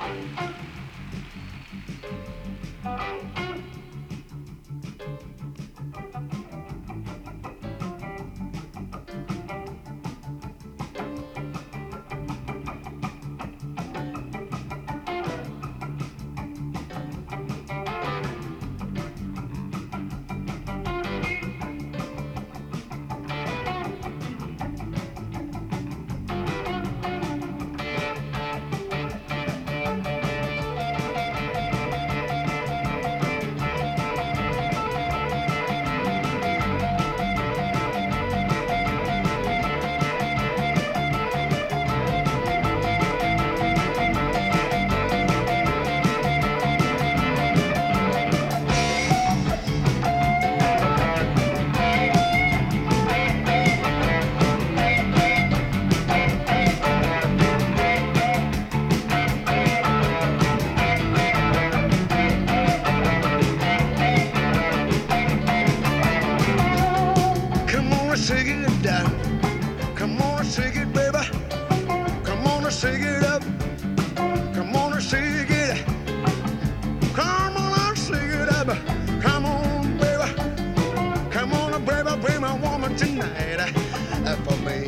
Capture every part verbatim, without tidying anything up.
Come on and shake it down. Come on and shake it, baby. Come on and shake it up. Come on and shake it. Come on and shake it up. Come on, baby. Come on, baby, be my woman tonight. Uh, for me,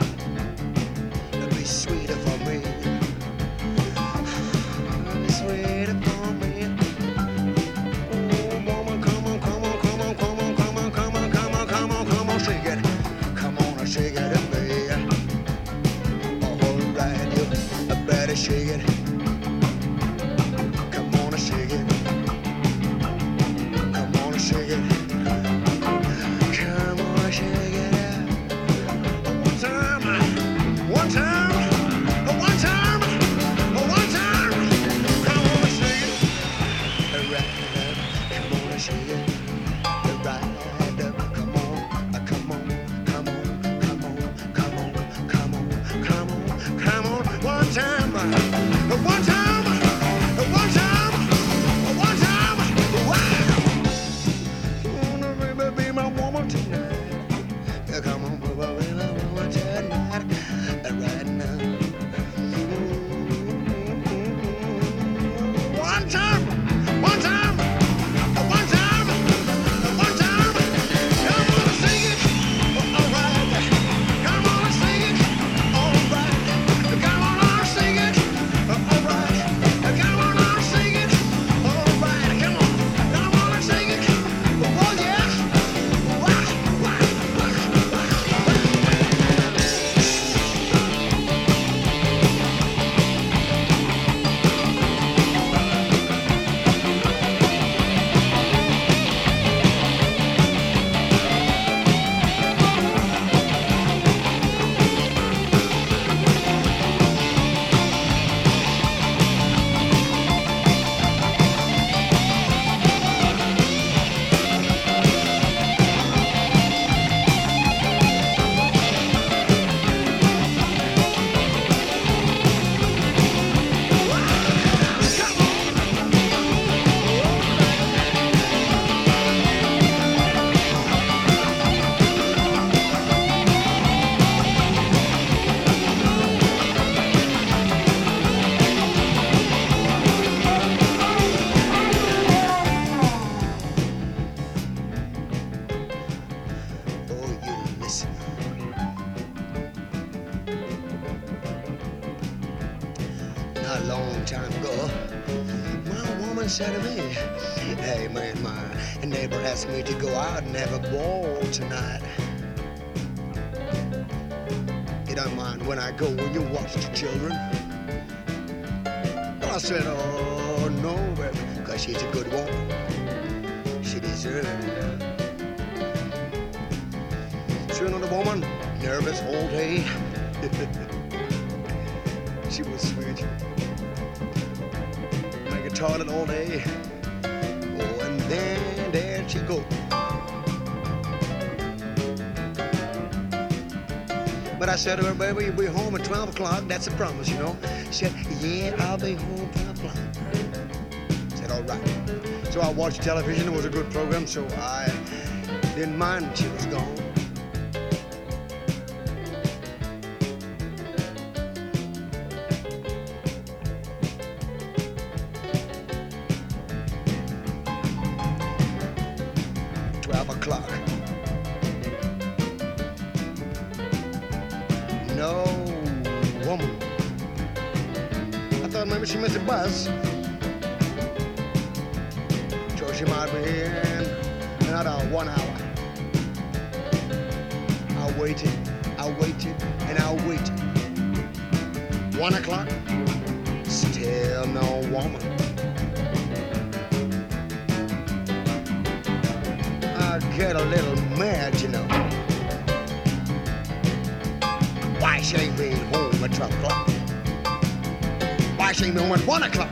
be sweeter for me. Be sweeter for me. Oh, woman, come on, come on, come on, come on, come on, come on, come on, come on, come on, shake it. Come on and shake it at me. All right, you better shake it. Come on and shake it. Come on and shake it. Come on and shake it. One time, one time, one time, one time. Come on and shake it. Right up. Come on and shake it. Right up. Come on, come on, come on, come on, come on, come on, come on, come on. One time, one time, one time, one time. Wow. Wanna baby be my woman tonight? Come on, baby, be my woman tonight. Right now. One time, one time, one time, one time. Come on and sing it, all right. Come on and sing it, all right. Come on and sing it, all right. Come on and sing it, all right. Come on, come on and sing it. Oh yeah. Wah, wah, wah, wah, wah. Oh, you listen. Not a long time ago, my woman said to me, "Hey man, my neighbor asked me to go out and have a ball tonight. You don't mind when I go, will you watch the children?" Well, I said, "Oh no, baby, because she's a good woman. She deserves it." So another woman, nervous all day. She was sweet. Make a toilet all day. Oh, and then there she go. But I said to her, "Baby, you'll be home at twelve o'clock. That's a promise, you know." She said, "Yeah, I'll be home twelve o'clock." I said, "All right." So I watched television. It was a good program, so I didn't mind she was gone. woman. I thought maybe she missed a bus. So she might be here in another one hour. I waited, I waited, and I waited. One o'clock, still no woman. I get a little mad, you know. Why she ain't been home at twelve o'clock? Why she ain't been home at one o'clock?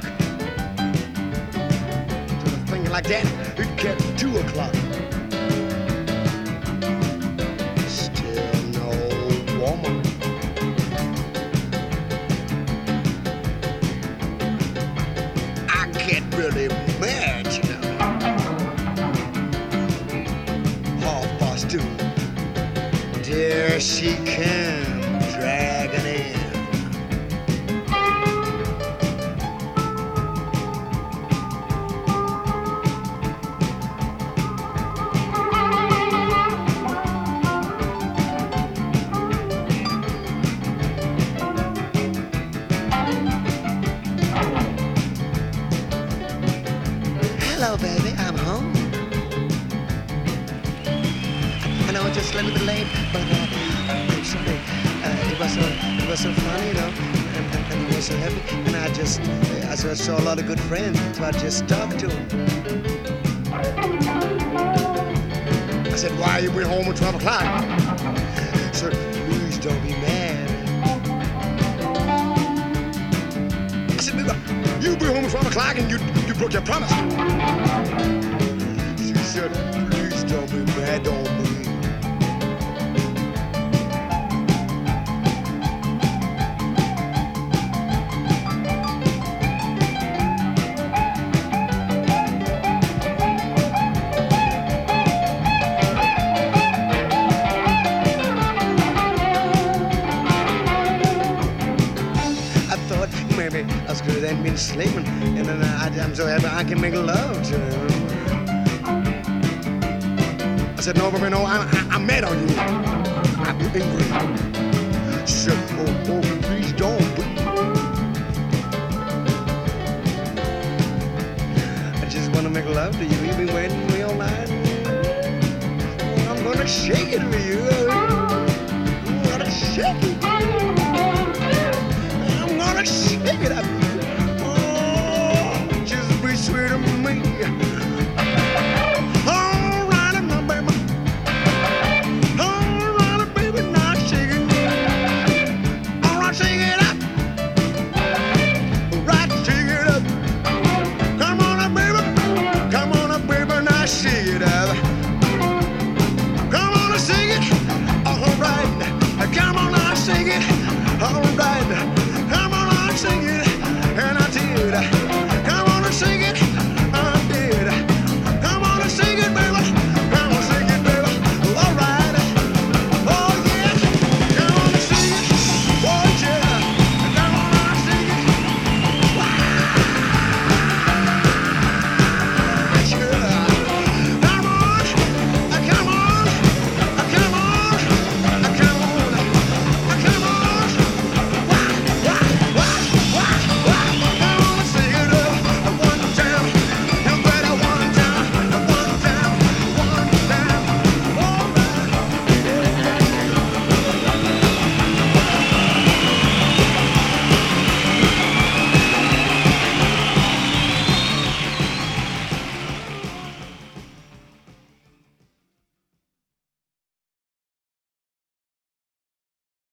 So the thing like that, it kept two o'clock. Still no woman. I get really mad, you know. Half past two. There she came, dragging in. Hello, baby, I'm home. I know it's just a little bit late, but uh, I'm sorry. Uh, it was so it was so funny, you know, and, and, and it was so happy. And I just uh, I saw, saw a lot of good friends, so I just talked to them. I said, "Why you been home at twelve o'clock?" I said, "Please don't be mad." I said, "Baby, you been home at twelve o'clock and you you broke your promise." She said, "Please don't be mad on me." Maybe us good ain't been sleeping, and then I, I'm so happy I can make love to him. I said, "No, baby, no, I, I, I'm mad on you. I'm angry." She said, "Oh, oh, please don't." I just want to make love to you. You've been waiting for me all night. Oh, I'm gonna shake it for you. I'm gonna shake it. Shake it up. Oh, just be sweet to me. All right, my baby. All right, baby, now shake it. All right, shake it up. All right, shake it up. Come on, baby. Come on, baby, now shake it up. Come on, shake it. All right. Come on, now shake it. All right.